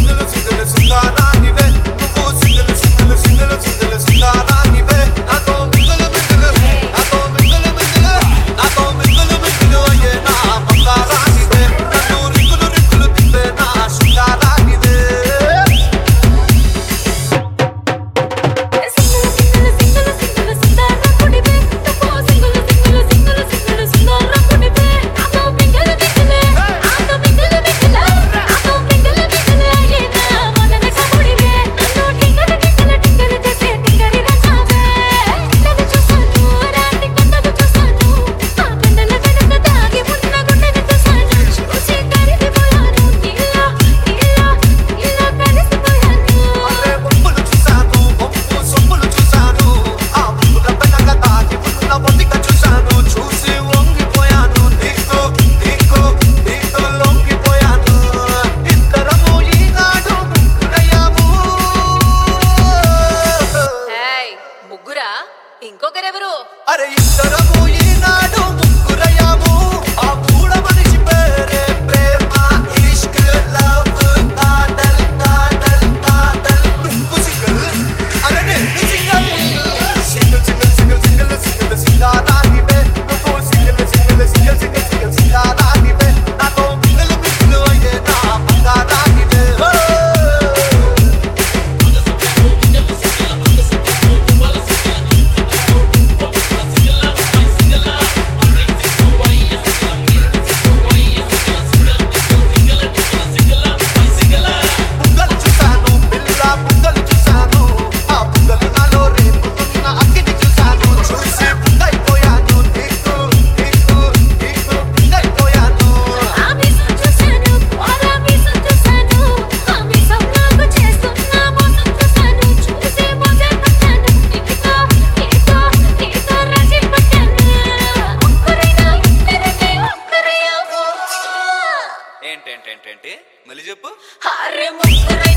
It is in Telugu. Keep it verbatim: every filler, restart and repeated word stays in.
ఇంకొకరెవరు? అరే ఇద్దరము ఈనాడు ముగ్గురయ్యాము. ఆ మూడ మనిషి పేరే ప్రేమ, ఇష్క్, లవ్, కాదల్ కాదల్ కాదల్. నువ్వు సింగల్, అరే నేను single. Single single single single single సింగారానివే. నువ్వు single single single single single సింగారానివే. నాతో మింగలు మింగలు అయ్యే నా బంగారానివే. ఏంటేంటేంటేంటి మళ్ళీ చెప్పు. అరే ముగ్గురు